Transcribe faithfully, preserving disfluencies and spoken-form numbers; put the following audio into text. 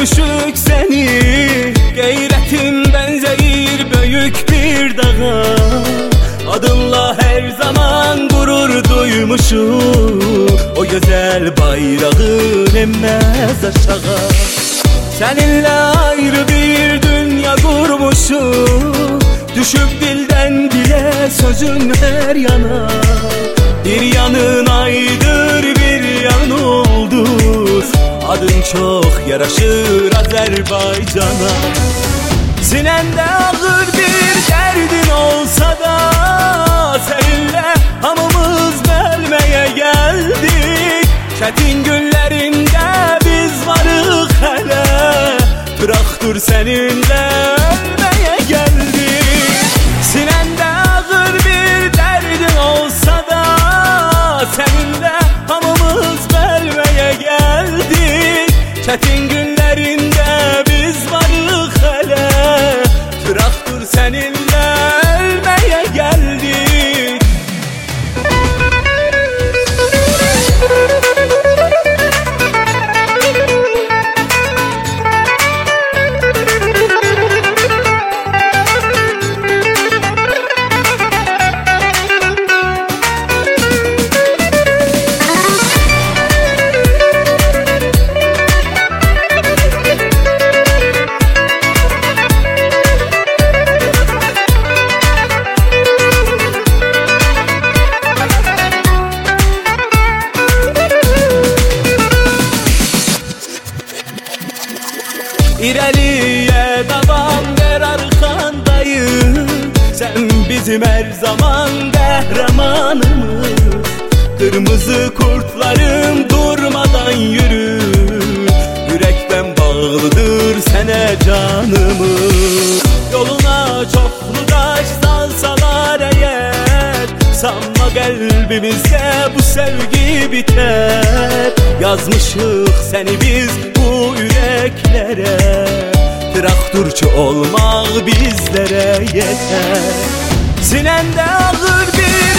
düşük seni. Gayretin benzeyir büyük bir dağa. Adınla her zaman gurur duymuşum. O güzel bayrağın emmez aşağı. Seninle ayrı bir dünya kurmuşum. Düşüp dilden dile sözün her yana. Bir yanın aydır bir yanın ulduz. Adın çok yaraşır Azerbaycan'a. Sinende ağır bir derdin olsa da seninle hamımız bölmeye geldik. Çetin günlerinde biz varık hele. Bırak dur seninle ölmeye geldik. Sinende ağır bir derdin olsa da seninle hamımız bölmeye geldik. Çetin günlerinde biz varık hele. Bırak dur seninle ölmeye geldik. İleriye devam ver arkandayım. Sen bizim her zaman kahramanımız. Kırmızı kurtlarım durmadan yürü. Yürekten bağlıdır sene canımız. Yoluna çoklu taş salsalar eğer, sanma kalbimizde bu sevgi biter. Yazmışık seni biz bu yüreklere. Traktörçü olmak bizlere yeter. Sinende ağır bir